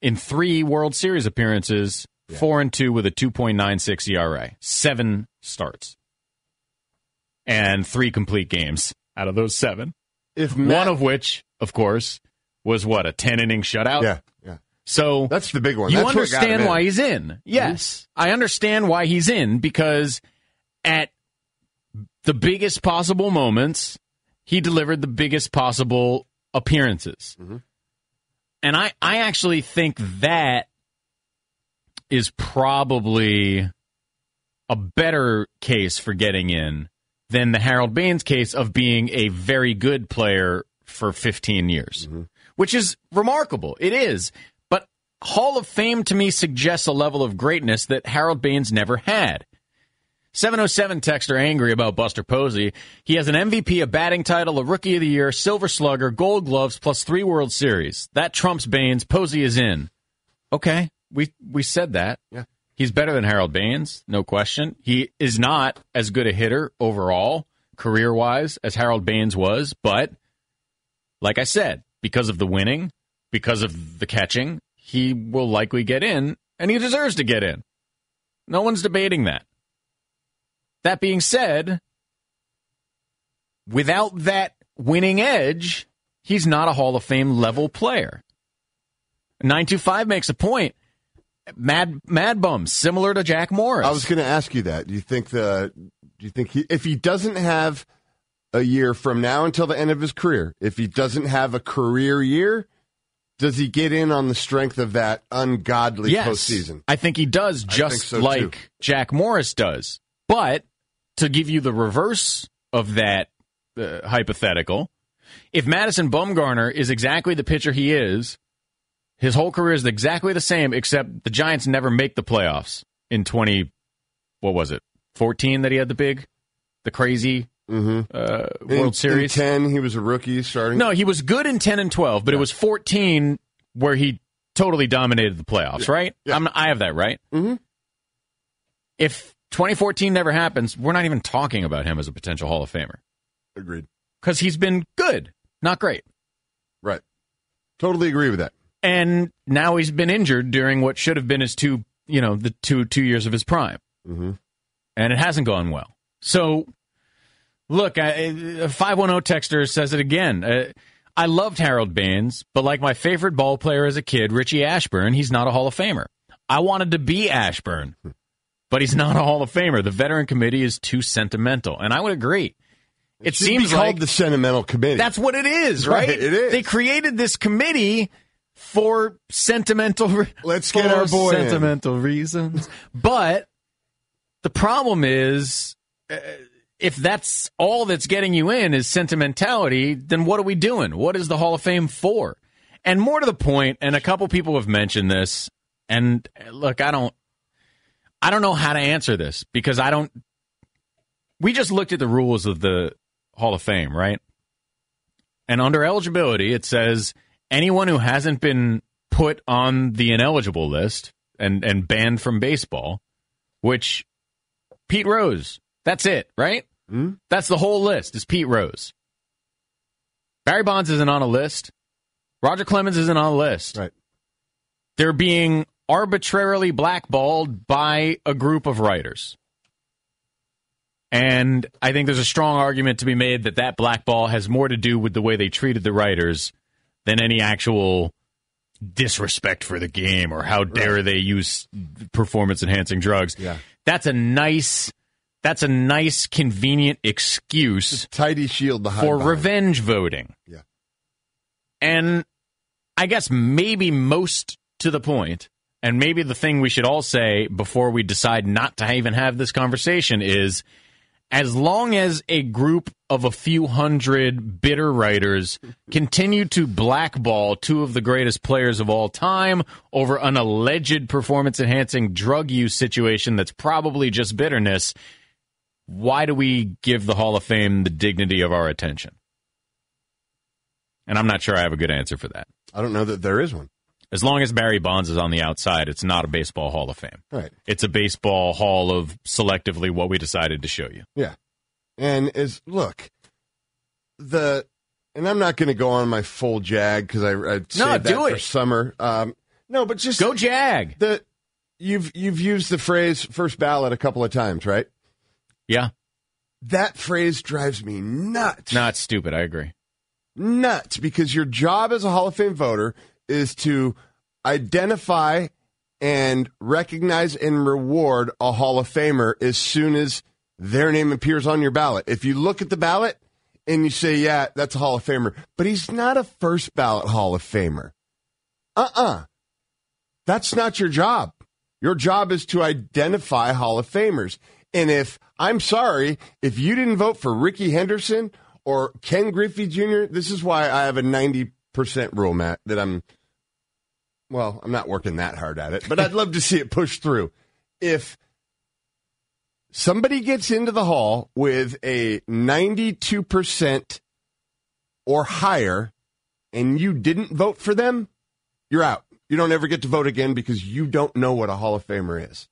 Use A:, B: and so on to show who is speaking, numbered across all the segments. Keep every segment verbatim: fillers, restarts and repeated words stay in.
A: in three World Series appearances,
B: Yeah.
A: four and two with a two point nine six E R A, seven starts, and three complete games out of those seven.
B: If Matt,
A: One of which, of course, was what, a ten inning shutout.
B: yeah, yeah,
A: So
B: that's the big one.
A: you
B: That's what got
A: understand
B: him in.
A: why he's in. Yes, I understand why he's in, because at the biggest possible moments, he delivered the biggest possible appearances.
B: Mm-hmm.
A: And I, I actually think that is probably a better case for getting in than the Harold Baines case of being a very good player for fifteen years, mm-hmm. which is remarkable. It is. But Hall of Fame to me suggests a level of greatness that Harold Baines never had. seven oh seven texter angry about Buster Posey. He has an M V P, a batting title, a Rookie of the Year, Silver Slugger, Gold Gloves, plus three World Series. That trumps Baines. Posey is in. Okay, we we said that.
B: Yeah.
A: He's better than Harold Baines, no question. He is not as good a hitter overall, career-wise, as Harold Baines was, but like I said, because of the winning, because of the catching, he will likely get in, and he deserves to get in. No one's debating that. That being said, without that winning edge, he's not a Hall of Fame level player. nine two five makes a point. Mad Mad Bum, similar to Jack Morris.
B: I was going to ask you that. Do you think the? Do you think he, if he doesn't have a year from now until the end of his career, if he doesn't have a career year, does he get in on the strength of that ungodly
A: yes,
B: postseason?
A: I think he does, just
B: so
A: like
B: too.
A: Jack Morris does. But to give you the reverse of that uh, hypothetical, if Madison Bumgarner is exactly the pitcher he is, his whole career is exactly the same, except the Giants never make the playoffs in twenty, what was it, fourteen that he had the big, the crazy
B: mm-hmm.
A: uh, World
B: in,
A: Series?
B: In ten, he was a rookie starting.
A: No, he was good in ten and twelve, but yeah. It was fourteen where he totally dominated the playoffs,
B: yeah.
A: right?
B: Yeah.
A: I'm, I have that, right?
B: Mm-hmm.
A: If twenty fourteen never happens, we're not even talking about him as a potential Hall of Famer.
B: Agreed.
A: Because he's been good, not great.
B: Right. Totally agree with that.
A: And now he's been injured during what should have been his two, you know, the two two years of his prime.
B: Mm-hmm.
A: And it hasn't gone well. So, look, a five one zero texter says it again. Uh, I loved Harold Baines, but like my favorite ball player as a kid, Richie Ashburn, he's not a Hall of Famer. I wanted to be Ashburn, but he's not a Hall of Famer. The veteran committee is too sentimental, and I would agree. It,
B: it
A: seems
B: be called
A: like
B: the sentimental committee.
A: That's what it is, right?
B: right? It is.
A: They created this committee for sentimental re-
B: Let's
A: for
B: get our boy
A: sentimental
B: in.
A: reasons. But the problem is, uh, if that's all that's getting you in is sentimentality, then what are we doing? What is the Hall of Fame for? And more to the point, and a couple people have mentioned this, and look, I don't I don't know how to answer this because I don't we just looked at the rules of the Hall of Fame, right? And under eligibility, it says anyone who hasn't been put on the ineligible list and, and banned from baseball, which Pete Rose, that's it, right?
B: Mm-hmm.
A: That's the whole list is Pete Rose. Barry Bonds isn't on a list. Roger Clemens isn't on a list.
B: Right.
A: They're being arbitrarily blackballed by a group of writers. And I think there's a strong argument to be made that that blackball has more to do with the way they treated the writers than any actual disrespect for the game or how dare right. they use performance-enhancing drugs.
B: Yeah.
A: That's a nice, that's a nice, convenient excuse
B: Just tidy shield the
A: for
B: behind.
A: revenge voting.
B: Yeah.
A: And I guess maybe most to the point, and maybe the thing we should all say before we decide not to even have this conversation is, as long as a group of a few hundred bitter writers continue to blackball two of the greatest players of all time over an alleged performance-enhancing drug use situation that's probably just bitterness, why do we give the Hall of Fame the dignity of our attention? And I'm not sure I have a good answer for that.
B: I don't know that there is one.
A: As long as Barry Bonds is on the outside, it's not a baseball Hall of Fame.
B: Right.
A: It's a baseball hall of selectively what we decided to show you.
B: Yeah. And as look, the and I'm not going to go on my full jag because I I'd
A: no,
B: save that
A: do
B: for
A: it.
B: summer. Um, No, but just
A: go Jag.
B: The you've you've used the phrase first ballot a couple of times, right?
A: Yeah.
B: That phrase drives me nuts.
A: No, it's stupid. I agree.
B: Nuts, because your job as a Hall of Fame voter is to identify and recognize and reward a Hall of Famer as soon as their name appears on your ballot. If you look at the ballot and you say, yeah, that's a Hall of Famer, but he's not a first ballot Hall of Famer. Uh-uh. That's not your job. Your job is to identify Hall of Famers. And if, I'm sorry, if you didn't vote for Rickey Henderson or Ken Griffey Junior, this is why I have a ninety percent rule, Matt, that I'm, well, I'm not working that hard at it, but I'd love to see it push through. If somebody gets into the Hall with a ninety-two percent or higher and you didn't vote for them, you're out. You don't ever get to vote again because you don't know what a Hall of Famer is.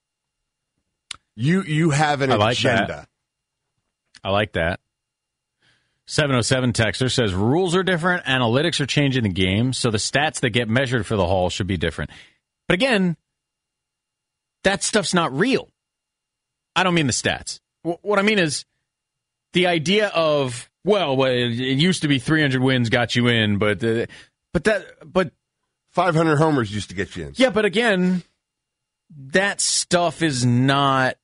B: You you have an
A: I like
B: agenda.
A: That. I like that. seven oh seven texter says, rules are different, analytics are changing the game, so the stats that get measured for the Hall should be different. But again, that stuff's not real. I don't mean the stats. What I mean is the idea of, well, it used to be three hundred wins got you in, but uh, but that but
B: five hundred homers used to get you in.
A: Yeah, but again, that stuff is not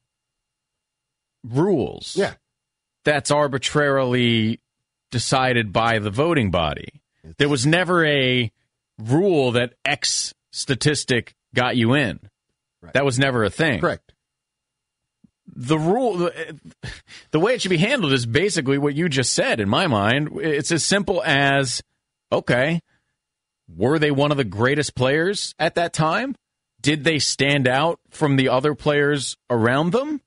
A: rules.
B: Yeah.
A: That's arbitrarily decided by the voting body. There was never a rule that X statistic got you in.
B: Right.
A: That was never a thing.
B: Correct.
A: The rule, the, the way it should be handled is basically what you just said, in my mind. It's as simple as, okay, were they one of the greatest players at that time? Did they stand out from the other players around them?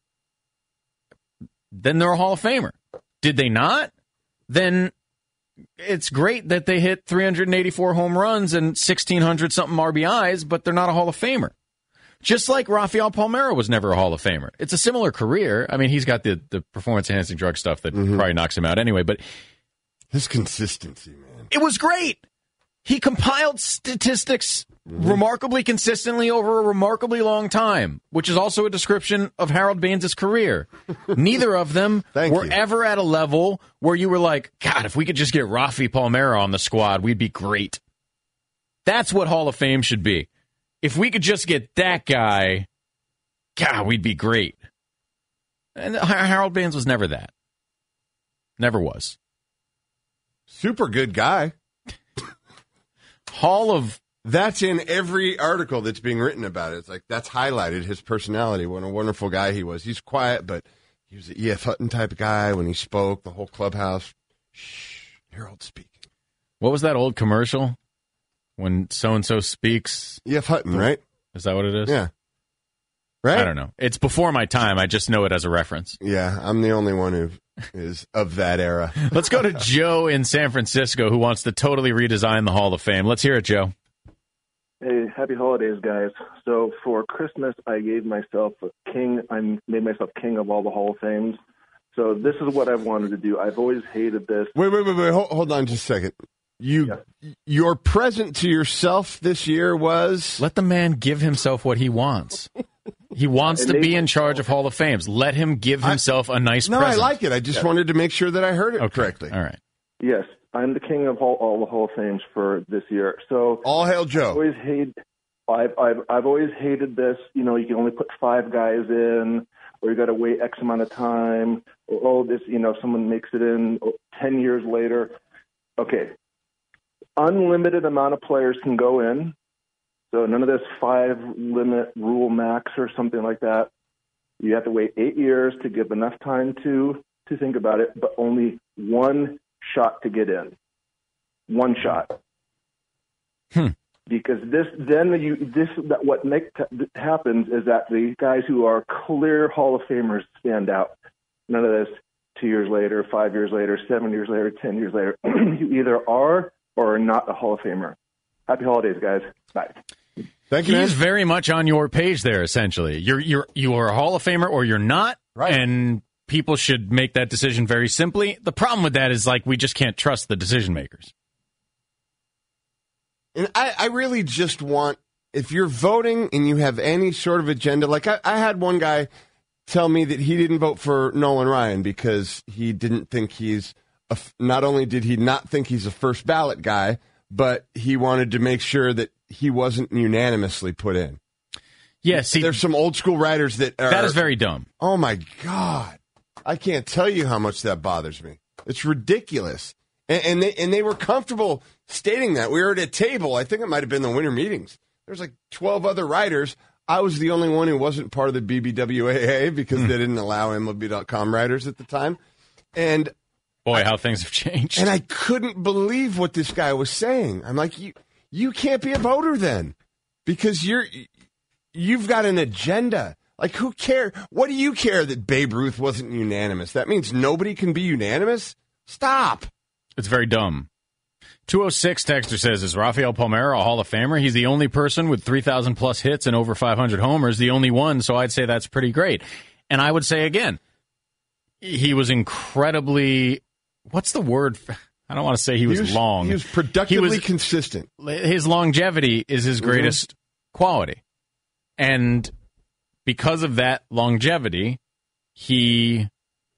A: Then they're a Hall of Famer. Did they not? Then it's great that they hit three hundred eighty-four home runs and sixteen hundred something R B Is, but they're not a Hall of Famer. Just like Rafael Palmeiro was never a Hall of Famer. It's a similar career. I mean, he's got the, the performance-enhancing drug stuff that mm-hmm. probably knocks him out anyway, but
B: his consistency, man.
A: It was great. He compiled statistics mm-hmm. remarkably consistently over a remarkably long time, which is also a description of Harold Baines' career. Neither of them were
B: you.
A: ever at a level where you were like, God, if we could just get Rafi Palmeiro on the squad, we'd be great. That's what Hall of Fame should be. If we could just get that guy, God, we'd be great. And Harold Baines was never that. Never was.
B: Super good guy.
A: Hall of...
B: That's in every article that's being written about it. It's like, that's highlighted his personality. What a wonderful guy he was. He's quiet, but he was an E F Hutton type of guy. When he spoke, the whole clubhouse, shh, Harold speaking.
A: What was that old commercial? When so-and-so speaks...
B: E F Hutton, right?
A: Is that what it is?
B: Yeah. Right?
A: I don't know. It's before my time. I just know it as a reference.
B: Yeah, I'm the only one who is of that era.
A: Let's go to Joe in San Francisco who wants to totally redesign the Hall of Fame. Let's hear it, Joe.
C: Hey, happy holidays, guys. So for Christmas, I gave myself a king. I made myself king of all the Hall of Fames. So this is what I've wanted to do. I've always hated this.
B: Wait, wait, wait, wait. Hold, hold on just a second. You, yeah. Your present to yourself this year was?
A: Let the man give himself what he wants. He wants to be in charge of Hall of Fames. Let him give himself I, a nice
B: no,
A: present.
B: No, I like it. I just yeah. wanted to make sure that I heard it
A: okay.
B: correctly.
A: All right.
C: Yes, I'm the king of all, all the Hall of Fames for this year. So
B: all hail Joe.
C: I've always hated. I've, I've I've always hated this. You know, you can only put five guys in, or you got to wait X amount of time. Or oh, this, you know, someone makes it in ten years later. Okay, unlimited amount of players can go in. So none of this five limit rule max or something like that. You have to wait eight years to give enough time to to think about it, but only one shot to get in. One shot.
A: Hmm.
C: Because this, then you, this, that what make, happens is that the guys who are clear Hall of Famers stand out. None of this two years later, five years later, seven years later, ten years later. You either are or are not a Hall of Famer. Happy holidays, guys. Bye.
B: Thank you.
A: He's very much on your page there. Essentially, you're you're you are a Hall of Famer or you're not,
B: right?
A: And people should make that decision very simply. The problem with that is like we just can't trust the decision makers.
B: And I, I really just want if you're voting and you have any sort of agenda, like I, I had one guy tell me that he didn't vote for Nolan Ryan because he didn't think he's a, not only did he not think he's a first ballot guy, but he wanted to make sure that he wasn't unanimously put in.
A: Yes, yeah,
B: there's some old school writers that are,
A: that is very dumb.
B: Oh my God, I can't tell you how much that bothers me. It's ridiculous, and, and they and they were comfortable stating that. We were at a table. I think it might have been the winter meetings. There's like twelve other writers. I was the only one who wasn't part of the B B W A A because mm. they didn't allow M L B dot com writers at the time. And
A: boy, I, how things have changed.
B: And I couldn't believe what this guy was saying. I'm like, you you can't be a voter then because you're you've got an agenda. Like, who cares? What do you care that Babe Ruth wasn't unanimous? That means nobody can be unanimous? Stop.
A: It's very dumb. two oh six texter says, is Rafael Palmeiro a Hall of Famer? He's the only person with three thousand plus hits and over five hundred homers, the only one, so I'd say that's pretty great. And I would say, again, he was incredibly, what's the word? I don't want to say he was, he was long.
B: He was productively he was, consistent.
A: His longevity is his greatest mm-hmm. quality. And because of that longevity, he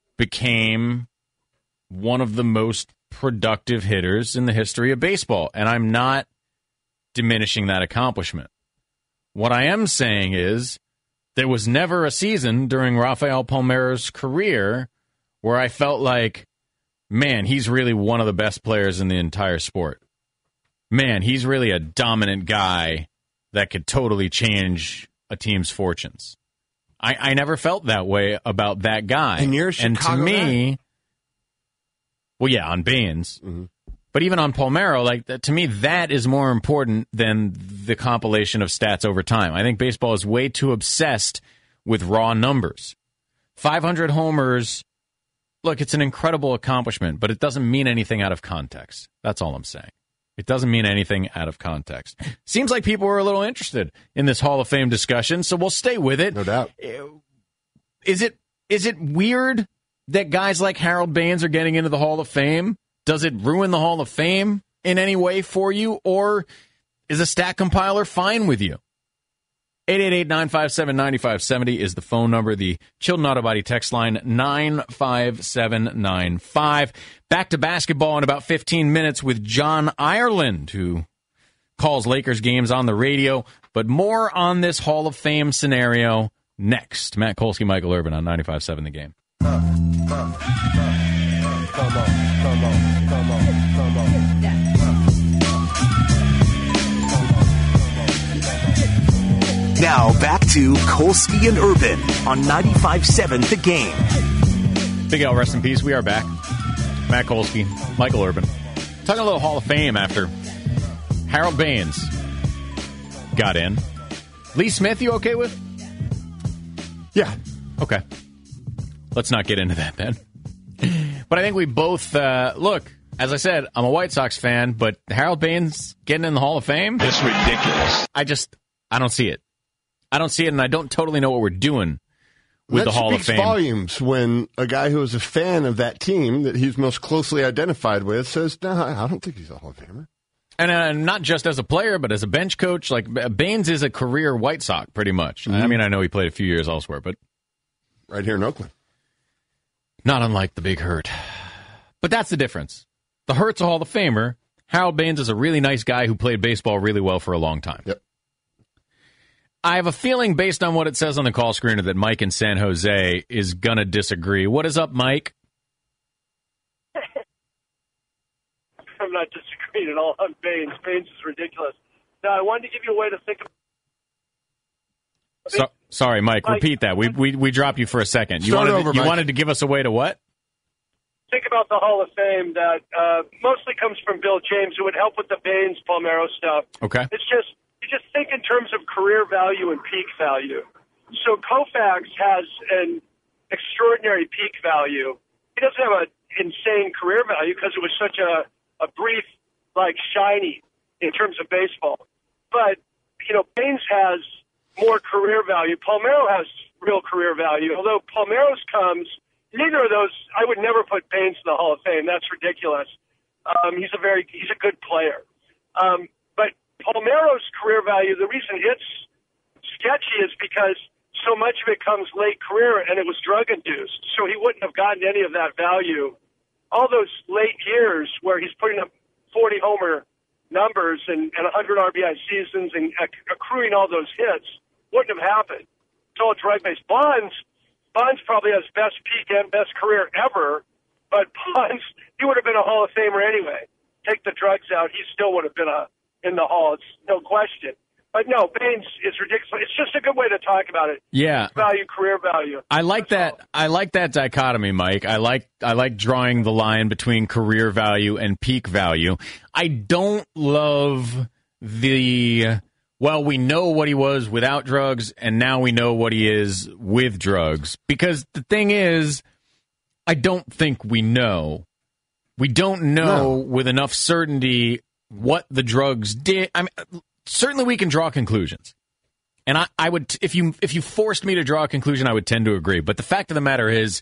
A: became one of the most productive hitters in the history of baseball, and I'm not diminishing that accomplishment. What I am saying is there was never a season during Rafael Palmeiro's career where I felt like, man, he's really one of the best players in the entire sport. Man, he's really a dominant guy that could totally change a team's fortunes. I, I never felt that way about that guy.
B: And you're a Chicago
A: and to me,
B: guy?
A: Well, yeah, on Baines.
B: Mm-hmm.
A: But even on Palmeiro, like to me, that is more important than the compilation of stats over time. I think baseball is way too obsessed with raw numbers. five hundred homers, look, it's an incredible accomplishment, but it doesn't mean anything out of context. That's all I'm saying. It doesn't mean anything out of context. Seems like people are a little interested in this Hall of Fame discussion, so we'll stay with it.
B: No doubt.
A: Is it is it weird that guys like Harold Baines are getting into the Hall of Fame? Does it ruin the Hall of Fame in any way for you? Or is a stat compiler fine with you? eight eight eight, nine five seven, nine five seven zero is the phone number. The Chilton Auto Body text line, nine five seven nine five. Back to basketball in about fifteen minutes with John Ireland, who calls Lakers games on the radio. But more on this Hall of Fame scenario next. Matt Kolsky, Michael Urban on ninety-five point seven The Game. Uh, uh, uh, come on, come on, come on, come on.
D: Now back to Kolsky and Urban on ninety-five point seven The Game.
A: Big L, rest in peace. We are back. Matt Kolsky, Michael Urban. Talking a little Hall of Fame after Harold Baines got in. Lee Smith, you okay with?
B: Yeah.
A: Okay. Let's not get into that then. But I think we both, uh, look, as I said, I'm a White Sox fan, but Harold Baines getting in the Hall of Fame?
E: It's ridiculous.
A: I just, I don't see it. I don't see it, and I don't totally know what we're doing with
B: that
A: the Hall of Fame.
B: That speaks volumes when a guy who is a fan of that team that he's most closely identified with says, no, I don't think he's a Hall of Famer.
A: And uh, not just as a player, but as a bench coach. Like, Baines is a career White Sox, pretty much. Mm-hmm. I mean, I know he played a few years elsewhere, but...
B: Right here in Oakland.
A: Not unlike the Big Hurt. But that's the difference. The Hurt's a Hall of Famer. Harold Baines is a really nice guy who played baseball really well for a long time.
B: Yep.
A: I have a feeling, based on what it says on the call screener, that Mike in San Jose is going to disagree. What is up, Mike?
F: I'm not disagreeing at all on Baines. Baines is ridiculous. Now, I wanted to give you a way to think about
A: so, Sorry, Mike, Mike, repeat that. We we we dropped you for a second. You
B: Start
A: wanted
B: over,
A: you
B: Mike.
A: wanted to give us a way to what?
F: Think about the Hall of Fame that uh, mostly comes from Bill James. It would help with the Baines Palmeiro stuff.
A: Okay.
F: It's just you just think in terms of career value and peak value. So Koufax has an extraordinary peak value. He doesn't have an insane career value because it was such a, a brief, like, shiny in terms of baseball. But, you know, Baines has more career value. Palmeiro has real career value. Although Palmeiro's comes, neither of those, I would never put Baines in the Hall of Fame. That's ridiculous. Um, he's a very, he's a good player. Um, but Palmeiro's career value, the reason it's sketchy is because so much of it comes late career and it was drug-induced, so he wouldn't have gotten any of that value. All those late years where he's putting up forty homer numbers and, and one hundred R B I seasons and accruing all those hits wouldn't have happened. It's all drug-based. Bonds, Bonds probably has best peak and best career ever, but Bonds, he would have been a Hall of Famer anyway. Take the drugs out, he still would have been a in the Hall. It's no question. But no, Baines is ridiculous. It's just a good way to talk about it.
A: Yeah,
F: value, career value.
A: I like
F: That's
A: that.
F: all.
A: I like that dichotomy, Mike. I like I like drawing the line between career value and peak value. I don't love the well, we know what he was without drugs, and now we know what he is with drugs. Because the thing is, I don't think we know. We don't know
B: No.
A: with enough certainty what the drugs did. I mean, certainly we can draw conclusions. And I, I would, if you if you forced me to draw a conclusion, I would tend to agree. But the fact of the matter is,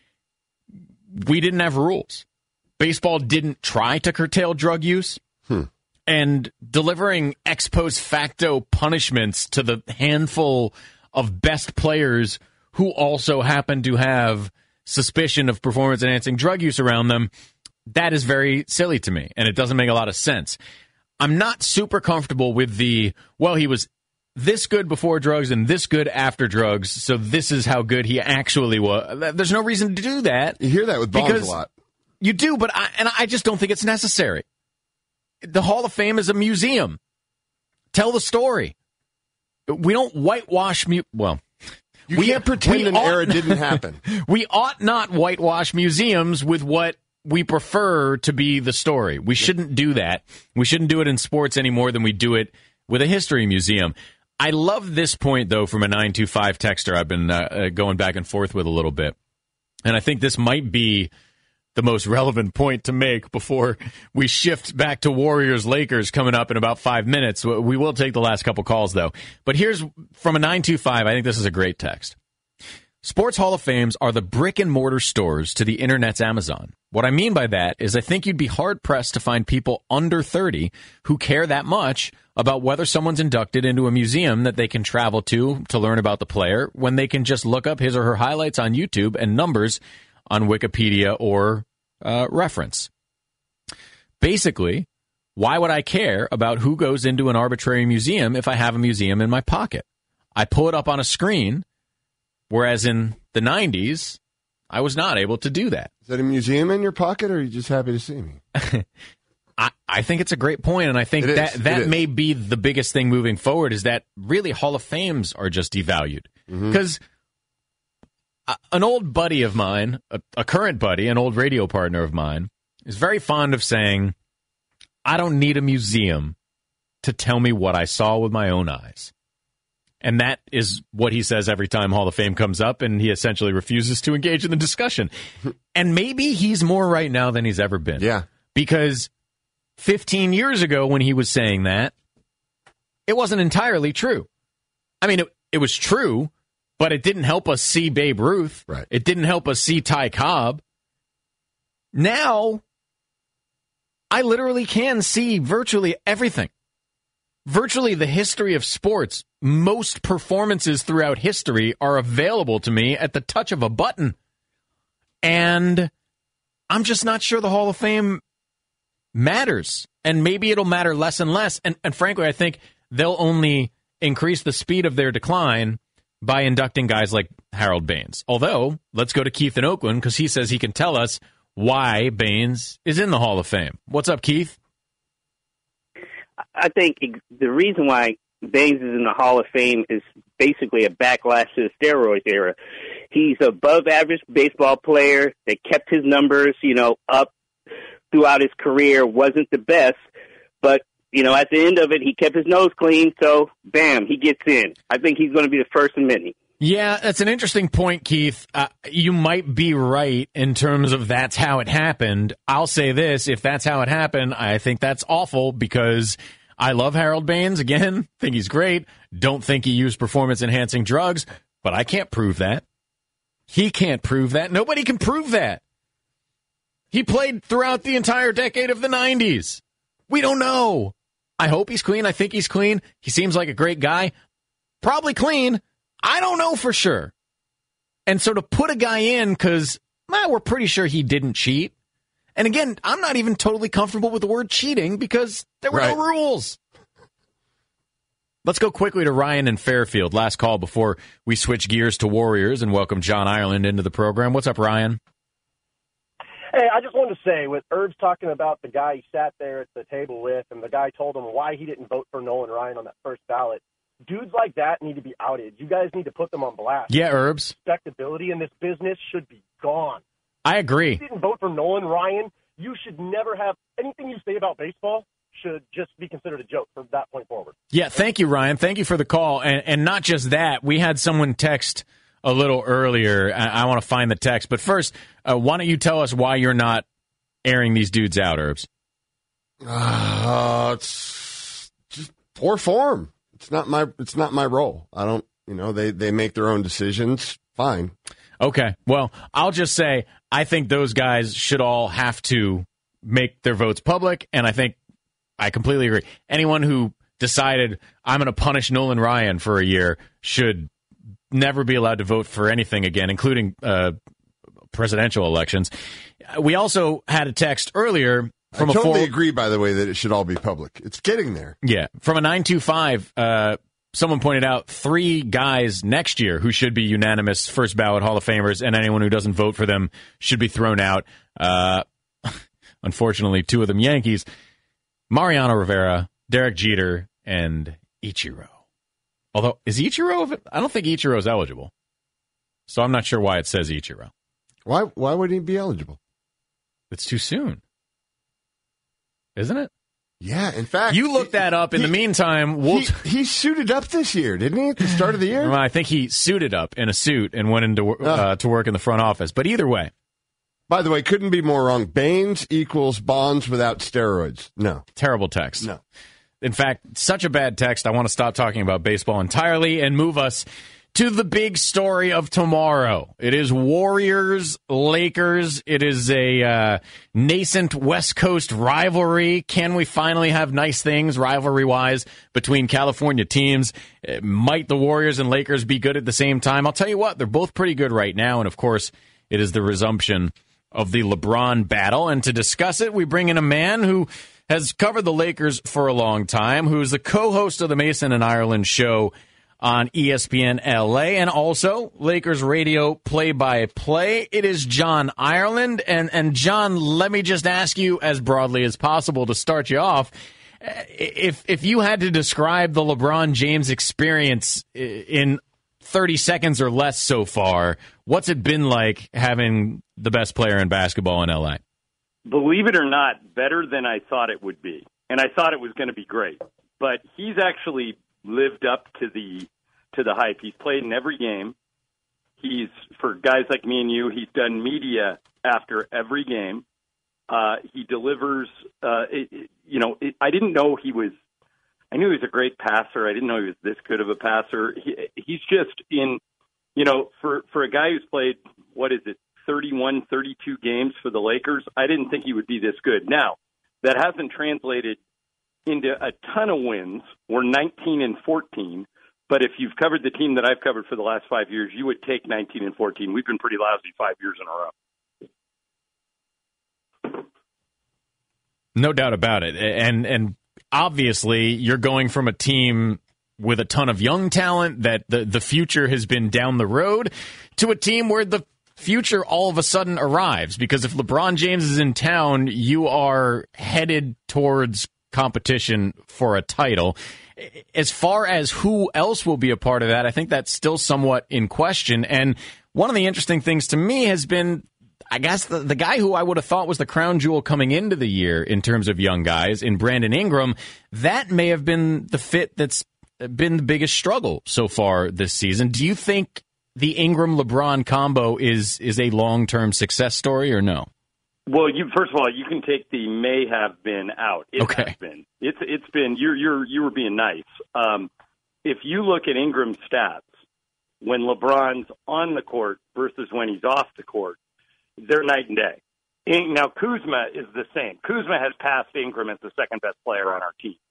A: we didn't have rules. Baseball didn't try to curtail drug use.
B: Hmm.
A: And delivering ex post facto punishments to the handful of best players who also happen to have suspicion of performance-enhancing drug use around them, that is very silly to me, and it doesn't make a lot of sense. I'm not super comfortable with the, well, he was this good before drugs and this good after drugs, so this is how good he actually was. There's no reason to do that.
B: You hear that with Bonds
A: because
B: a lot.
A: You do, but I, and I just don't think it's necessary. The Hall of Fame is a museum. Tell the story. We don't whitewash, mu- well...
B: You
A: we
B: can't pretend
A: we
B: an
A: ought,
B: era didn't happen.
A: We ought not whitewash museums with what we prefer to be the story. We shouldn't do that. We shouldn't do it in sports any more than we do it with a history museum. I love this point, though, from a nine two five texter I've been uh, going back and forth with a little bit. And I think this might be the most relevant point to make before we shift back to Warriors-Lakers coming up in about five minutes. We will take the last couple calls, though. But here's from a nine two five. I think this is a great text. Sports Hall of Fames are the brick-and-mortar stores to the Internet's Amazon. What I mean by that is I think you'd be hard-pressed to find people under thirty who care that much about whether someone's inducted into a museum that they can travel to to learn about the player when they can just look up his or her highlights on YouTube and numbers on Wikipedia or uh, reference. Basically, why would I care about who goes into an arbitrary museum if I have a museum in my pocket? I pull it up on a screen, whereas in the nineties, I was not able to do that.
B: Is that a museum in your pocket, or are you just happy to see me?
A: I, I think it's a great point, and I think
B: It
A: that,
B: is.
A: that
B: It
A: may
B: is.
A: be the biggest thing moving forward is that really Hall of Fames are just devalued. Because an old buddy of mine, a, a current buddy, an old radio partner of mine, is very fond of saying, I don't need a museum to tell me what I saw with my own eyes. And that is what he says every time Hall of Fame comes up, and he essentially refuses to engage in the discussion. And maybe he's more right now than he's ever been.
B: Yeah.
A: Because fifteen years ago when he was saying that, it wasn't entirely true. I mean, it, it was true, but it didn't help us see Babe Ruth.
B: Right.
A: It didn't help us see Ty Cobb. Now, I literally can see virtually everything. Virtually the history of sports, most performances throughout history are available to me at the touch of a button. And I'm just not sure the Hall of Fame matters. And maybe it'll matter less and less. And, and frankly, I think they'll only increase the speed of their decline by inducting guys like Harold Baines. Although, let's go to Keith in Oakland, because he says he can tell us why Baines is in the Hall of Fame. What's up, Keith?
E: I think the reason why Baines is in the Hall of Fame is basically a backlash to the steroids era. He's an above-average baseball player that kept his numbers, you know, up throughout his career, wasn't the best, but, you know, at the end of it, he kept his nose clean, so, bam, he gets in. I think he's going to be the first of many.
A: Yeah, that's an interesting point, Keith. Uh, you might be right in terms of that's how it happened. I'll say this, if that's how it happened, I think that's awful because I love Harold Baines. Again, think he's great. Don't think he used performance-enhancing drugs, but I can't prove that. He can't prove that. Nobody can prove that. He played throughout the entire decade of the nineties. We don't know. I hope he's clean. I think he's clean. He seems like a great guy. Probably clean. I don't know for sure. And so to put a guy in because well, we're pretty sure he didn't cheat. And again, I'm not even totally comfortable with the word cheating because there were
B: right.
A: no rules. Let's go quickly to Ryan in Fairfield. Last call before we switch gears to Warriors and welcome John Ireland into the program. What's up, Ryan?
G: Hey, I just wanted to say, with Herbs talking about the guy he sat there at the table with and the guy told him why he didn't vote for Nolan Ryan on that first ballot, dudes like that need to be outed. You guys need to put them on blast.
A: Yeah, Herbs.
G: Respectability in this business should be gone.
A: I agree.
G: If you didn't vote for Nolan Ryan, you should never have anything you say about baseball should just be considered a joke from that point forward.
A: Yeah, thank you, Ryan. Thank you for the call. And, and not just that, we had someone text a little earlier. I, I want to find the text. But first, uh, why don't you tell us why you're not airing these dudes out, Herbs?
B: Uh, it's just poor form. It's not my it's not my role. I don't, you know, they, they make their own decisions. Fine.
A: Okay. Well, I'll just say I think those guys should all have to make their votes public, and I think I completely agree. Anyone who decided I'm going to punish Nolan Ryan for a year should never be allowed to vote for anything again, including uh, presidential elections. We also had a text earlier from
B: I
A: a
B: totally
A: four-
B: agree, by the way, that it should all be public. It's getting there.
A: Yeah, from a nine two five, uh, someone pointed out three guys next year who should be unanimous first ballot Hall of Famers, and anyone who doesn't vote for them should be thrown out. Uh, unfortunately, two of them Yankees. Mariano Rivera, Derek Jeter, and Ichiro. Although, is Ichiro? I don't think Ichiro's eligible. So I'm not sure why it says Ichiro.
B: Why Why would he be eligible?
A: It's too soon. Isn't it?
B: Yeah, in fact.
A: You look
B: he,
A: that up. In
B: he,
A: the meantime, we'll
B: he, he suited up this year, didn't he, at the start of the year?
A: Well, I think he suited up in a suit and went into uh,
B: uh.
A: to work in the front office. But either way.
B: By the way, couldn't be more wrong. Baines equals Bonds without steroids. No.
A: Terrible text.
B: No.
A: In fact, such a bad text, I want to stop talking about baseball entirely and move us to the big story of tomorrow. It is Warriors, Lakers. It is a uh, nascent West Coast rivalry. Can we finally have nice things rivalry-wise between California teams? Uh, might the Warriors and Lakers be good at the same time? I'll tell you what, they're both pretty good right now, and of course, it is the resumption of the LeBron battle. And to discuss it, we bring in a man who has covered the Lakers for a long time, who's the co-host of the Mason and Ireland show on E S P N L A, and also Lakers radio play-by-play. It is John Ireland. And, and John, let me just ask you as broadly as possible to start you off, if if you had to describe the LeBron James experience in thirty seconds or less so far, what's it been like having the best player in basketball in L A?
H: Believe it or not, better than I thought it would be. And I thought it was going to be great. But he's actually lived up to the to the hype. He's played in every game. He's, for guys like me and you, he's done media after every game. Uh, he delivers, uh, it, it, you know, it, I didn't know he was, I knew he was a great passer. I didn't know he was this good of a passer. He, he's just in, you know, for, for a guy who's played, what is it, thirty-one, thirty-two games for the Lakers, I didn't think he would be this good. Now, that hasn't translated into a ton of wins. We're nineteen and fourteen, but if you've covered the team that I've covered for the last five years, you would take nineteen and fourteen. We've been pretty lousy five years in a row.
A: No doubt about it. And and obviously you're going from a team with a ton of young talent that the, the future has been down the road to a team where the future all of a sudden arrives. Because if LeBron James is in town, you are headed towards competition for a title. As far as who else will be a part of that, I think that's still somewhat in question. And one of the interesting things to me has been, I guess, the, the guy who I would have thought was the crown jewel coming into the year in terms of young guys, in Brandon Ingram. That may have been the fit that's been the biggest struggle so far this season. Do you think the Ingram-LeBron combo is is a long-term success story or no?
H: Well, you first of all, you can take the may have been out. It
A: okay.
H: has been. It's it's been. You're you're you were being nice. Um, if you look at Ingram's stats when LeBron's on the court versus when he's off the court, they're night and day. In, now Kuzma is the same. Kuzma has passed Ingram as the second best player on our team.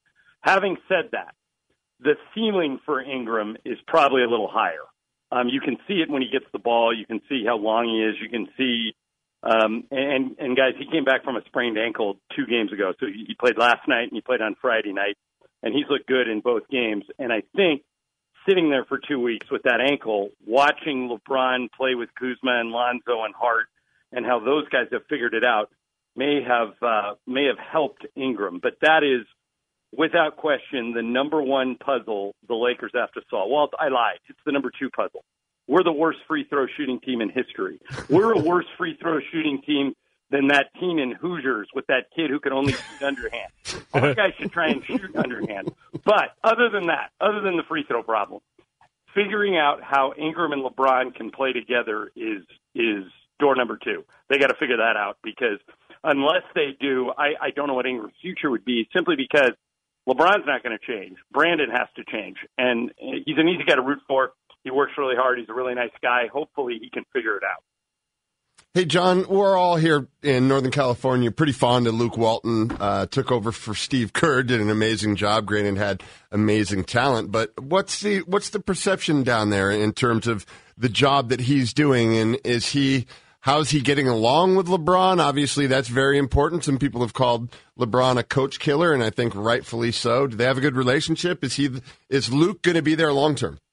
H: Having said that, the ceiling for Ingram is probably a little higher. Um, you can see it when he gets the ball. You can see how long he is. You can see, um, and, and guys, he came back from a sprained ankle two games ago. So he played last night and he played on Friday night, and he's looked good in both games. And I think sitting there for two weeks with that ankle, watching LeBron play with Kuzma and Lonzo and Hart, and how those guys have figured it out, may have uh, may have helped Ingram. But that is, without question, the number one puzzle the Lakers have to solve. Well, I lied. It's the number two puzzle. We're the worst free throw shooting team in history. We're a worse free throw shooting team than that team in Hoosiers with that kid who could only shoot underhand. All guys should try and shoot underhand. But other than that, other than the free throw problem, figuring out how Ingram and LeBron can play together is is door number two. They got to figure that out, because unless they do, I, I don't know what Ingram's future would be, simply because LeBron's not going to change. Brandon has to change. And he's an easy guy to root for. He works really hard. He's a really nice guy. Hopefully he can figure it out.
B: Hey, John, we're all here in Northern California pretty fond of Luke Walton. Uh, took over for Steve Kerr, did an amazing job. Granted, had amazing talent. But what's the what's the perception down there in terms of the job that he's doing? And is he how's he getting along with LeBron? Obviously, that's very important. Some people have called LeBron a coach killer, and I think rightfully so. Do they have a good relationship? Is he is Luke going to be there long term?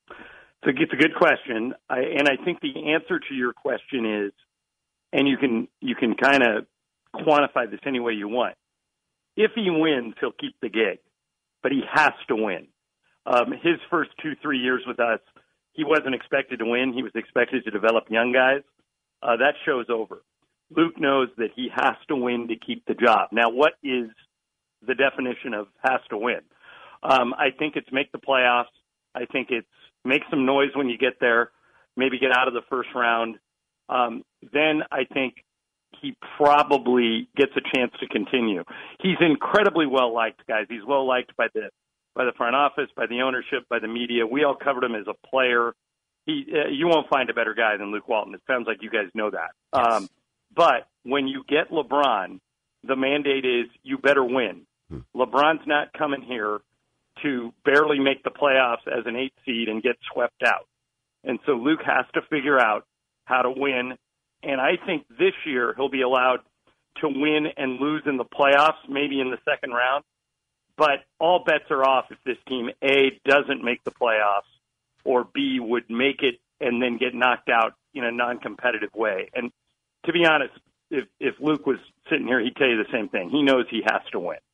H: So it's a good question, I, and I think the answer to your question is, and you can you can kind of quantify this any way you want. If he wins, he'll keep the gig, but he has to win. Um, his first two, three years with us, he wasn't expected to win. He was expected to develop young guys. Uh, that show's over. Luke knows that he has to win to keep the job. Now, what is the definition of has to win? Um, I think it's make the playoffs. I think it's make some noise when you get there, maybe get out of the first round. Um, then I think he probably gets a chance to continue. He's incredibly well-liked, guys. He's well-liked by the by the front office, by the ownership, by the media. We all covered him as a player. He, uh, you won't find a better guy than Luke Walton. It sounds like you guys know that.
B: Yes.
H: Um, but when you get LeBron, the mandate is you better win. Hmm. LeBron's not coming here to barely make the playoffs as an eight seed and get swept out. And so Luke has to figure out how to win. And I think this year he'll be allowed to win and lose in the playoffs, maybe in the second round. But all bets are off if this team, A, doesn't make the playoffs, or B, would make it and then get knocked out in a non-competitive way. And to be honest, if, if Luke was sitting here, he'd tell you the same thing. He knows he has to win.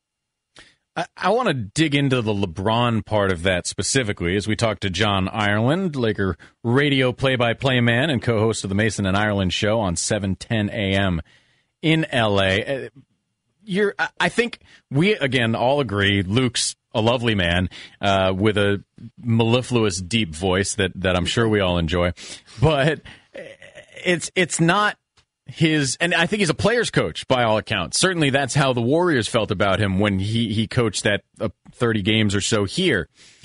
A: I, I want to dig into the LeBron part of that specifically as we talk to John Ireland, Laker radio play-by-play man and co-host of the Mason and Ireland Show on seven ten a.m. in L A. You're, I think we, again, all agree Luke's a lovely man uh, with a mellifluous, deep voice that, that I'm sure we all enjoy. But it's it's not his, and I think he's a player's coach by all accounts. Certainly that's how the Warriors felt about him when he, he coached that uh, thirty games or so here.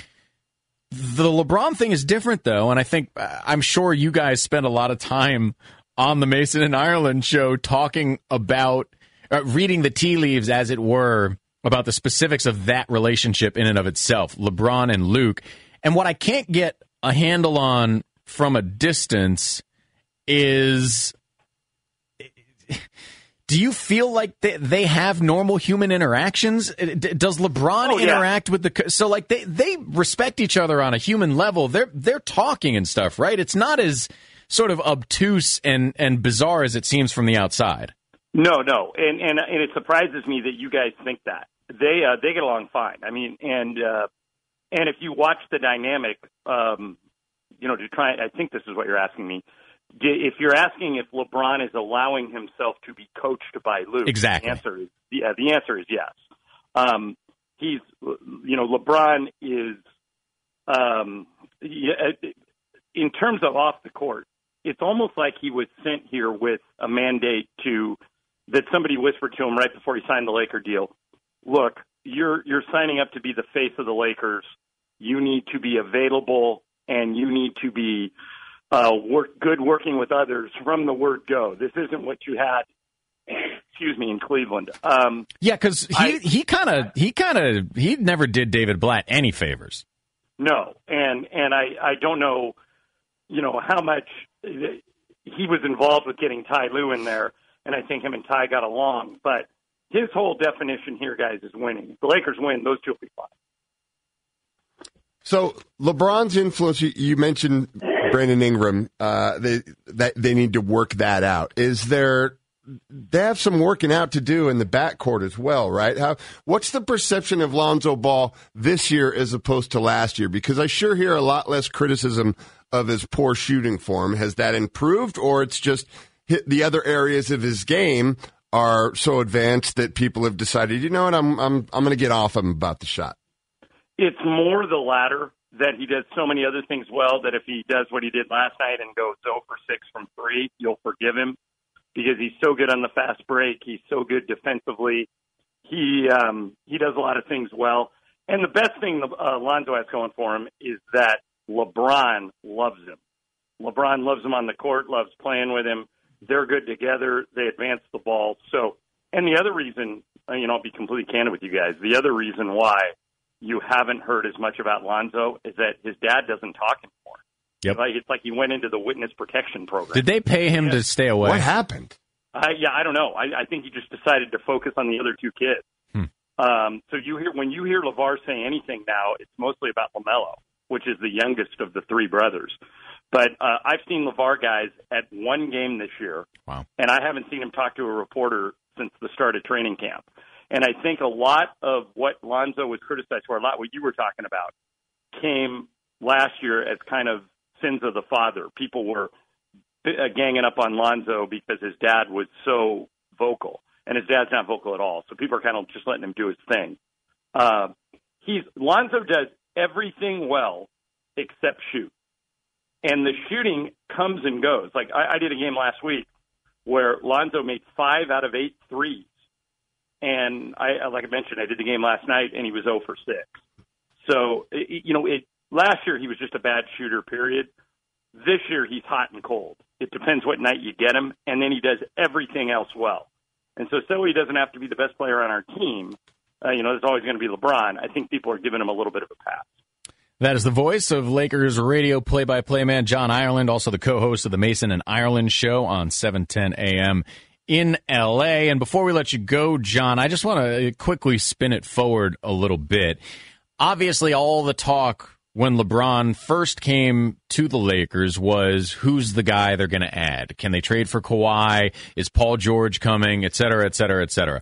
A: The LeBron thing is different, though, and I think I'm sure you guys spend a lot of time on the Mason and Ireland Show talking about, uh, reading the tea leaves, as it were, about the specifics of that relationship in and of itself, LeBron and Luke. And what I can't get a handle on from a distance is, do you feel like they, they have normal human interactions? Does LeBron
H: oh, yeah.
A: interact with the... So, like, they, they respect each other on a human level. They're they're talking and stuff, right? It's not as sort of obtuse and, and bizarre as it seems from the outside.
H: No, no. And, and, and it surprises me that you guys think that. They uh, they get along fine. I mean, and uh, and if you watch the dynamic, um, you know, to try, I think this is what you're asking me. If you're asking if LeBron is allowing himself to be coached by Luke,
A: exactly.
H: The answer is yeah. The answer is yes. Um, he's, you know, LeBron is, um, in terms of off the court, it's almost like he was sent here with a mandate to that somebody whispered to him right before he signed the Laker deal. Look, you're you're signing up to be the face of the Lakers. You need to be available, and you need to be uh, work good working with others from the word go. This isn't what you had. excuse me, in Cleveland. Um,
A: yeah, because he he kind of he kind of he never did David Blatt any favors.
H: No, and and I I don't know, you know, how much he was involved with getting Ty Lue in there, and I think him and Ty got along. But his whole definition here, guys, is winning. If the Lakers win, those two will be fine.
B: So LeBron's influence, you, you mentioned Brandon Ingram, uh, they, that they need to work that out. Is there, they have some working out to do in the backcourt as well, right? How, what's the perception of Lonzo Ball this year as opposed to last year? Because I sure hear a lot less criticism of his poor shooting form. Has that improved, or it's just hit the other areas of his game are so advanced that people have decided, you know what, I'm, I'm, I'm going to get off him about the shot?
H: It's more the latter, that he does so many other things well that if he does what he did last night and goes zero for six from three, you'll forgive him because he's so good on the fast break. He's so good defensively. He um, he does a lot of things well. And the best thing uh, Lonzo has going for him is that LeBron loves him. LeBron loves him on the court, loves playing with him. They're good together. They advance the ball. So, and the other reason, you know, I'll be completely candid with you guys, the other reason why you haven't heard as much about Lonzo is that his dad doesn't talk anymore.
A: Yep.
H: Like, it's like he went into the witness protection program.
A: Did they pay him
H: yeah.
A: to stay away?
B: What happened?
H: I, yeah, I don't know. I, I think he just decided to focus on the other two kids.
A: Hmm.
H: Um, so you hear when you hear LeVar say anything now, it's mostly about LaMelo, which is the youngest of the three brothers. But uh, I've seen LeVar guys at one game this year,
A: wow.
H: and I haven't seen him talk to a reporter since the start of training camp. And I think a lot of what Lonzo was criticized for, a lot what you were talking about, came last year as kind of sins of the father. People were uh, ganging up on Lonzo because his dad was so vocal, and his dad's not vocal at all. So people are kind of just letting him do his thing. Uh, he's Lonzo does everything well except shoot, and the shooting comes and goes. Like I, I did a game last week where Lonzo made five out of eight threes. And I, like I mentioned, I did the game last night, and he was zero for six. So, it, you know, it, last year he was just a bad shooter, period. This year he's hot and cold. It depends what night you get him, and then he does everything else well. And so, so he doesn't have to be the best player on our team. Uh, you know, there's always going to be LeBron. I think people are giving him a little bit of a pass.
A: That is the voice of Lakers radio play-by-play man John Ireland, also the co-host of the Mason and Ireland Show on seven ten a.m. in L A. And before we let you go, John, I just want to quickly spin it forward a little bit. Obviously, all the talk when LeBron first came to the Lakers was who's the guy they're going to add? Can they trade for Kawhi? Is Paul George coming? Et cetera, et cetera, et cetera.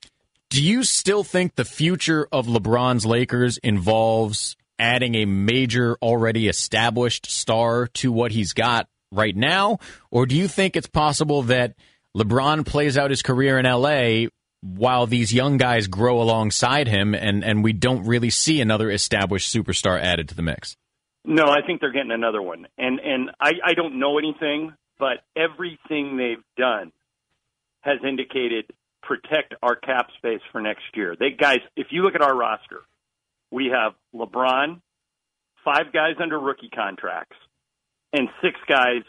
A: Do you still think the future of LeBron's Lakers involves adding a major, already established star to what he's got right now? Or do you think it's possible that LeBron plays out his career in L A while these young guys grow alongside him, and, and we don't really see another established superstar added to the mix?
H: No, I think they're getting another one. And and I, I don't know anything, but everything they've done has indicated protect our cap space for next year. They guys, if you look at our roster, we have LeBron, five guys under rookie contracts, and six guys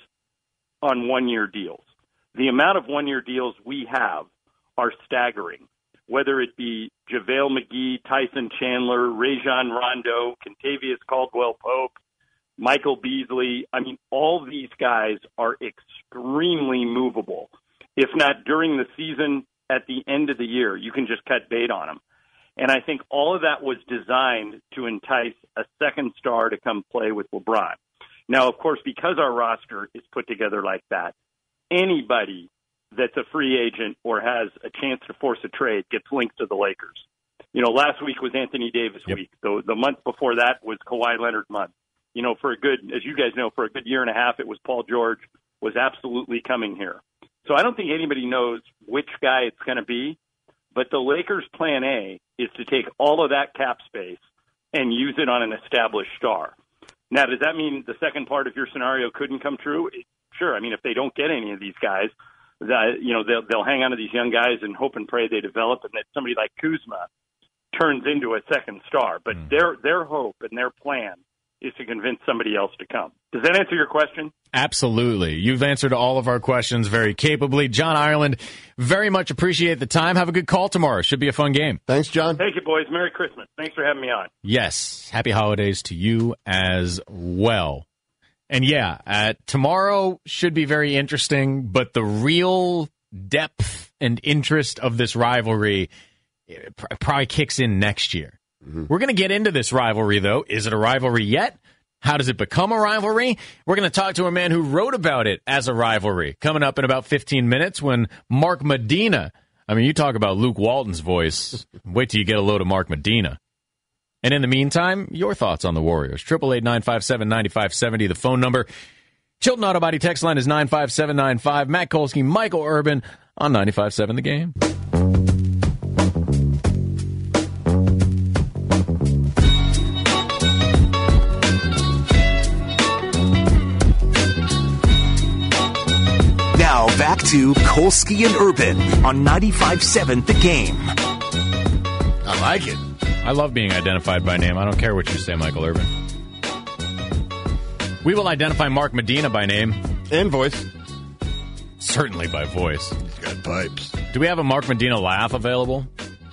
H: on one-year deals. The amount of one-year deals we have are staggering, whether it be JaVale McGee, Tyson Chandler, Rajon Rondo, Kentavious Caldwell-Pope, Michael Beasley. I mean, all these guys are extremely movable. If not during the season, at the end of the year, you can just cut bait on them. And I think all of that was designed to entice a second star to come play with LeBron. Now, of course, because our roster is put together like that, anybody that's a free agent or has a chance to force a trade gets linked to the Lakers. You know, last week was Anthony Davis
A: yep.
H: week. The, the month before that was Kawhi Leonard month. You know, for a good, as you guys know, for a good year and a half, it was Paul George was absolutely coming here. So I don't think anybody knows which guy it's going to be, but the Lakers' plan A is to take all of that cap space and use it on an established star. Now, does that mean the second part of your scenario couldn't come true? Sure. I mean, if they don't get any of these guys, that, you know, they'll, they'll hang on to these young guys and hope and pray they develop and that somebody like Kuzma turns into a second star. But mm. their their hope and their plan is to convince somebody else to come. Does that answer your question?
A: Absolutely. You've answered all of our questions very capably. John Ireland, very much appreciate the time. Have a good call tomorrow. Should be a fun game.
B: Thanks, John.
H: Thank you, boys. Merry Christmas. Thanks for having me on.
A: Yes. Happy holidays to you as well. And yeah, uh, tomorrow should be very interesting, but the real depth and interest of this rivalry probably kicks in next year. Mm-hmm. We're going to get into this rivalry, though. Is it a rivalry yet? How does it become a rivalry? We're going to talk to a man who wrote about it as a rivalry coming up in about fifteen minutes when Mark Medina, I mean, you talk about Luke Walton's voice. Wait till you get a load of Mark Medina. And in the meantime, your thoughts on the Warriors. eight eight eight, nine five seven, nine five seven zero, the phone number. Chilton Auto Body text line is nine five seven nine five. Matt Kolsky, Michael Urban on ninety-five point seven The Game.
D: Now back to Kolsky and Urban on ninety-five point seven The Game.
B: I like it.
A: I love being identified by name. I don't care what you say, Michael Urban. We will identify Mark Medina by name.
B: And voice.
A: Certainly by voice.
B: He's got pipes.
A: Do we have a Mark Medina laugh available?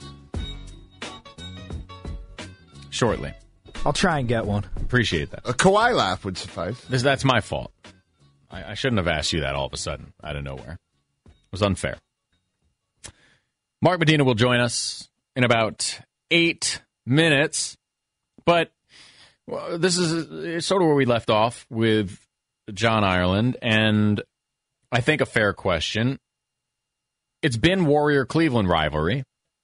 A: Shortly.
I: I'll try and get one.
A: Appreciate that.
B: A Kawhi laugh would suffice.
A: This, that's my fault. I, I shouldn't have asked you that all of a sudden, out of nowhere. It was unfair. Mark Medina will join us in about eight minutes, but well, this is sort of where we left off with John Ireland, and I think a fair question. It's been Warrior-Cleveland rivalry.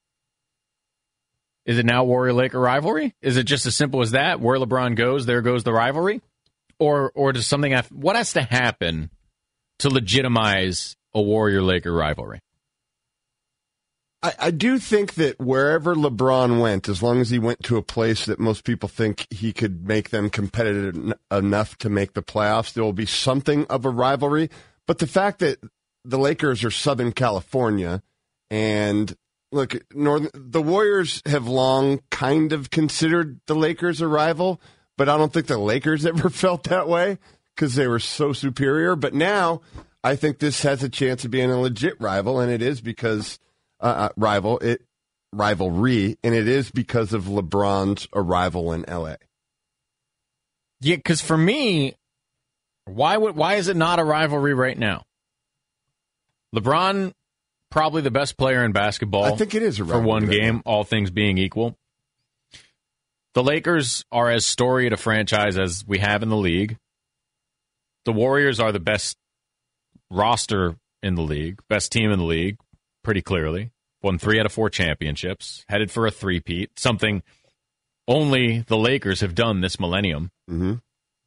A: Is it now Warrior-Laker rivalry? Is it just as simple as that? Where LeBron goes, there goes the rivalry? Or or does something have, what has to happen to legitimize a Warrior-Laker rivalry?
B: I, I do think that wherever LeBron went, as long as he went to a place that most people think he could make them competitive en- enough to make the playoffs, there will be something of a rivalry. But the fact that the Lakers are Southern California, and look, Northern, the Warriors have long kind of considered the Lakers a rival, but I don't think the Lakers ever felt that way because they were so superior. But now I think this has a chance of being a legit rival, and it is because uh, rival it rivalry, and it is because of LeBron's arrival in L A.
A: Yeah, because for me, why would why is it not a rivalry right now? LeBron, probably the best player in basketball.
B: I think it is a rivalry
A: for one
B: right
A: game,
B: now.
A: all things being equal. The Lakers are as storied a franchise as we have in the league. The Warriors are the best roster in the league, best team in the league, pretty clearly. Won three out of four championships, headed for a three-peat, something only the Lakers have done this millennium.
B: Mm-hmm.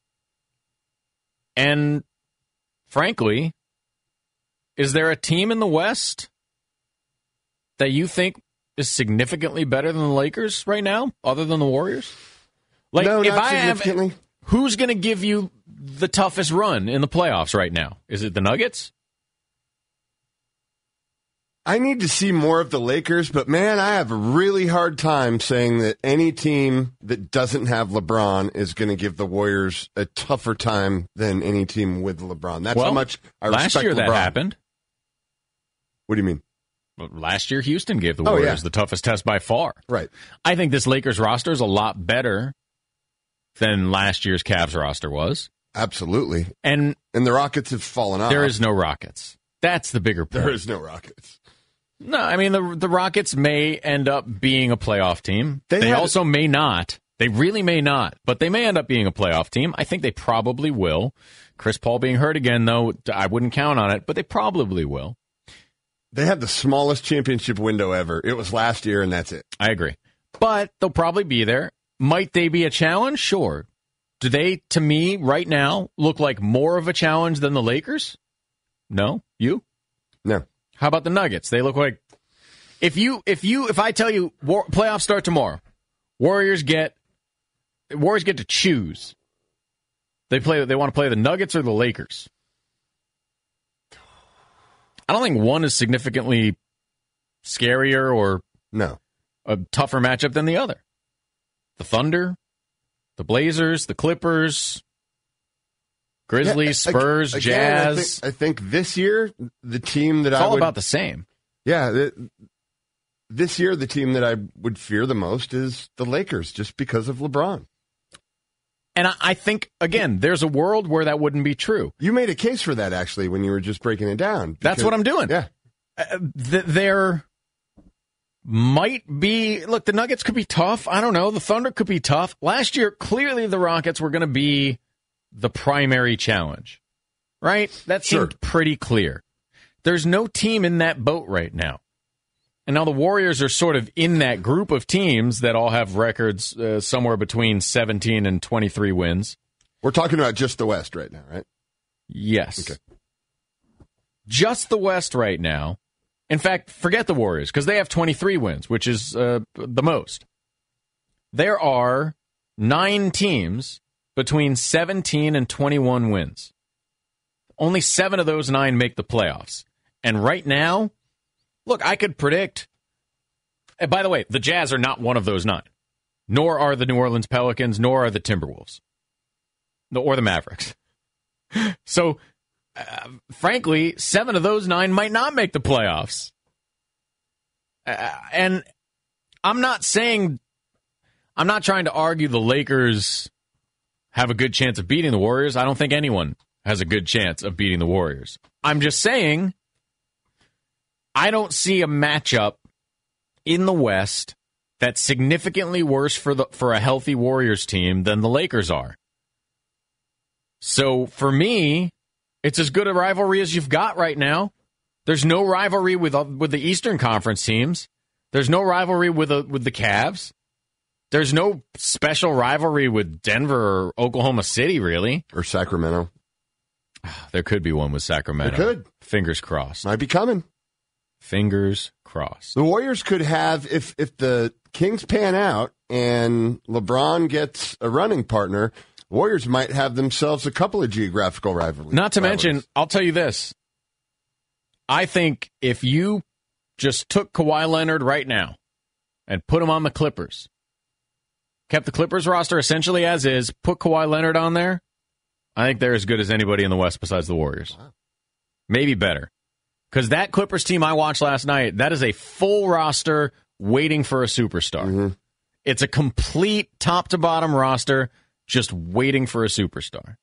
A: And frankly, is there a team in the West that you think is significantly better than the Lakers right now, other than the Warriors? Like,
B: no,
A: if
B: not
A: I have,
B: significantly.
A: who's going to give you the toughest run in the playoffs right now? Is it the Nuggets?
B: I need to see more of the Lakers, but man, I have a really hard time saying that any team that doesn't have LeBron is going to give the Warriors a tougher time than any team with LeBron. That's
A: well,
B: how much I
A: last
B: respect
A: year
B: LeBron.
A: that happened.
B: What do you mean?
A: Last year, Houston gave the
B: Oh,
A: Warriors
B: yeah.
A: the toughest test by far.
B: Right.
A: I think this Lakers roster is a lot better than last year's Cavs roster was.
B: Absolutely.
A: And
B: and the Rockets have fallen off.
A: there is no Rockets. That's the bigger point.
B: There is no Rockets.
A: No, I mean, the the Rockets may end up being a playoff team.
B: They
A: They,
B: had-
A: also may not. They really may not. But they may end up being a playoff team. I think they probably will. Chris Paul being hurt again, though, I wouldn't count on it, but they probably will.
B: They had the smallest championship window ever. It was last year, and that's it.
A: I agree. But they'll probably be there. Might they be a challenge? Sure. Do they, to me, right now, look like more of a challenge than the Lakers? No? You?
B: No.
A: How about the Nuggets? They look like, if you, if you, if I tell you war, playoffs start tomorrow, Warriors get, Warriors get to choose. They play, they want to play the Nuggets or the Lakers. I don't think one is significantly scarier or
B: No.
A: a tougher matchup than the other. The Thunder, The Blazers, the Clippers, Grizzlies,
B: Yeah,
A: Spurs,
B: again,
A: Jazz.
B: I think, I think this year, the team that
A: it's
B: I
A: all
B: would,
A: about the same.
B: Yeah, the, this year, the team that I would fear the most is the Lakers, just because of LeBron.
A: And I, I think, again, there's a world where that wouldn't be true.
B: You made a case for that, actually, when you were just breaking it down. Because,
A: That's what I'm doing.
B: Yeah.
A: Uh, th- there might be, look, the Nuggets could be tough. I don't know. The Thunder could be tough. Last year, clearly the Rockets were going to be the primary challenge, right? That seemed
B: Sure.
A: pretty clear. There's no team in that boat right now. And now the Warriors are sort of in that group of teams that all have records uh, somewhere between seventeen and twenty-three wins.
B: We're talking about just the West right now, right?
A: Yes.
B: Okay.
A: Just the West right now. In fact, forget the Warriors, because they have twenty-three wins, which is uh, the most. There are nine teams between seventeen and twenty-one wins. Only seven of those nine make the playoffs. And right now, look, I could predict. And by the way, the Jazz are not one of those nine, nor are the New Orleans Pelicans, nor are the Timberwolves, or the Mavericks. So, uh, frankly, seven of those nine might not make the playoffs. Uh, and I'm not saying, I'm not trying to argue the Lakers have a good chance of beating the Warriors. I don't think anyone has a good chance of beating the Warriors. I'm just saying, I don't see a matchup in the West that's significantly worse for the for a healthy Warriors team than the Lakers are. So for me, it's as good a rivalry as you've got right now. There's no rivalry with with the Eastern Conference teams. There's no rivalry with the, with the Cavs. There's no special rivalry with Denver or Oklahoma City, really.
B: Or Sacramento.
A: There could be one with Sacramento.
B: There could.
A: Fingers crossed.
B: Might be coming.
A: Fingers crossed.
B: The Warriors could have, if if the Kings pan out and LeBron gets a running partner, Warriors might have themselves a couple of geographical rivalries.
A: Not to
B: rivalries.
A: mention, I'll tell you this. I think if you just took Kawhi Leonard right now and put him on the Clippers, kept the Clippers roster essentially as is, put Kawhi Leonard on there, I think they're as good as anybody in the West besides the Warriors.
B: Wow.
A: Maybe better. Because that Clippers team I watched last night, that is a full roster waiting for a superstar.
B: Mm-hmm.
A: It's a complete top-to-bottom roster just waiting for a superstar.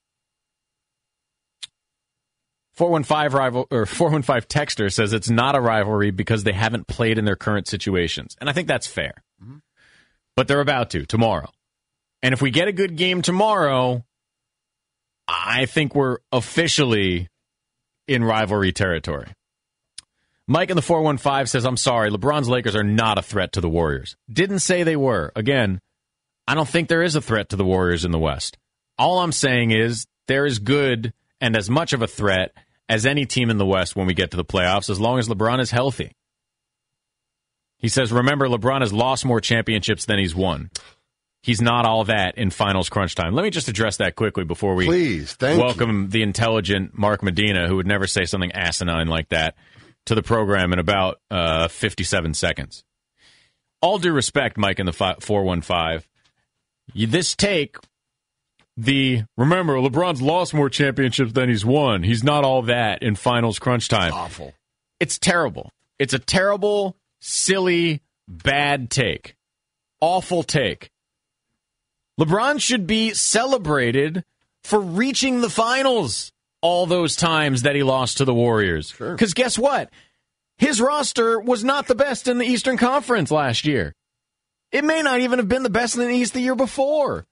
A: four one five rival or four one five texter says it's not a rivalry because they haven't played in their current situations. And I think that's fair. Mm-hmm. But they're about to tomorrow. And if we get a good game tomorrow, I think we're officially in rivalry territory. Mike in the four one five says, I'm sorry, LeBron's Lakers are not a threat to the Warriors. Didn't say they were. Again, I don't think there is a threat to the Warriors in the West. All I'm saying is they're as good and as much of a threat as any team in the West when we get to the playoffs, as long as LeBron is healthy. He says, remember, LeBron has lost more championships than he's won. He's not all that in finals crunch time. Let me just address that quickly before we
B: Please, thank
A: welcome
B: you.
A: the intelligent Mark Medina, who would never say something asinine like that, to the program in about uh, fifty-seven seconds. All due respect, Mike in the four one five, you, this take, the, remember, LeBron's lost more championships than he's won. He's not all that in finals crunch time.
B: Awful.
A: It's terrible. It's a terrible, silly, bad take. Awful take. LeBron should be celebrated for reaching the finals all those times that he lost to the Warriors. Because
B: Sure.
A: guess what? His roster was not the best in the Eastern Conference last year. It may not even have been the best in the East the year before.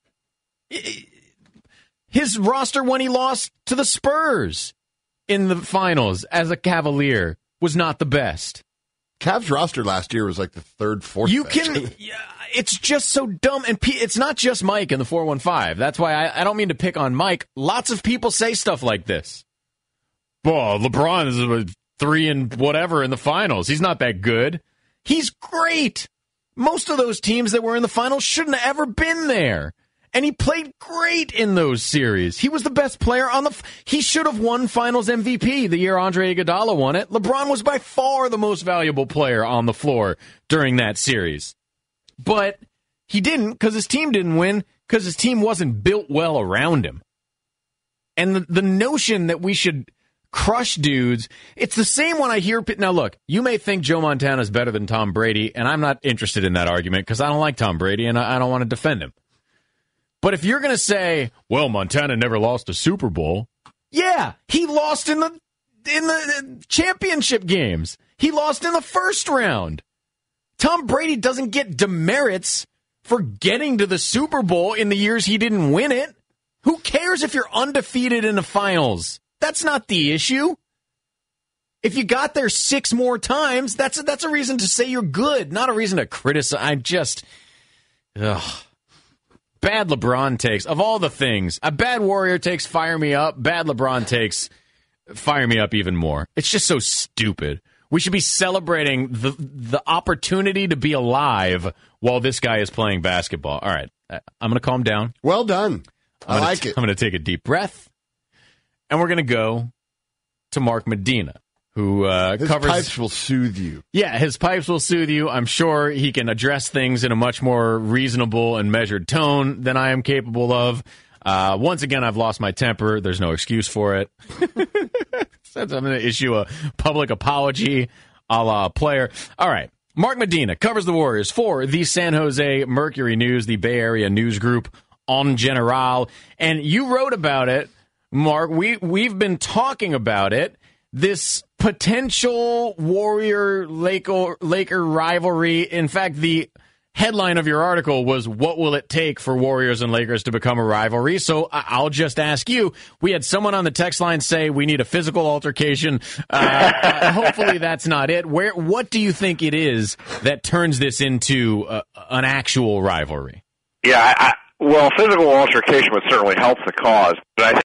A: His roster when he lost to the Spurs in the finals as a Cavalier was not the best.
B: Cavs roster last year was like the third, fourth.
A: You
B: best.
A: can, yeah, it's just so dumb. And P, it's not just Mike in the four one five. That's why I, I don't mean to pick on Mike. Lots of people say stuff like this. Well, LeBron is a three and whatever in the finals. He's not that good. He's great. Most of those teams that were in the finals shouldn't have ever been there. And he played great in those series. He was the best player on the... F- he should have won Finals M V P the year Andre Iguodala won it. LeBron was by far the most valuable player on the floor during that series. But he didn't because his team didn't win. because his team wasn't built well around him. And the, the notion that we should crush dudes, it's the same when I hear... Now, look, you may think Joe Montana is better than Tom Brady, and I'm not interested in that argument because I don't like Tom Brady, and I, I don't want to defend him. But if you're going to say, well, Montana never lost a Super Bowl, yeah, he lost in the in the championship games. He lost in the first round. Tom Brady doesn't get demerits for getting to the Super Bowl in the years he didn't win it. Who cares if you're undefeated in the finals? That's not the issue. If you got there six more times, that's a, that's a reason to say you're good, not a reason to criticize. I just... Ugh. Bad LeBron takes. Of all the things, a bad Warrior takes fire me up. Bad LeBron takes fire me up even more. It's just so stupid. We should be celebrating the the opportunity to be alive while this guy is playing basketball. All right, I'm going to calm down.
B: Well done. I
A: I'm
B: like
A: t-
B: it.
A: I'm going to take a deep breath, and we're going to go to Mark Medina, who uh,
B: his
A: covers...
B: pipes will soothe you.
A: Yeah, his pipes will soothe you. I'm sure he can address things in a much more reasonable and measured tone than I am capable of. Uh, once again, I've lost my temper. There's no excuse for it. I'm going to issue a public apology a la player. All right. Mark Medina covers the Warriors for the San Jose Mercury News, the Bay Area news group En General. And you wrote about it, Mark. We, we've been talking about it. This potential Warrior-Laker Laker rivalry. In fact, the headline of your article was, what will it take for Warriors and Lakers to become a rivalry? So I'll just ask you. We had someone on the text line say we need a physical altercation. Uh, uh, hopefully that's not it. Where? What do you think it is that turns this into uh, an actual rivalry?
I: Yeah, I, I, well, physical altercation would certainly help the cause, but I think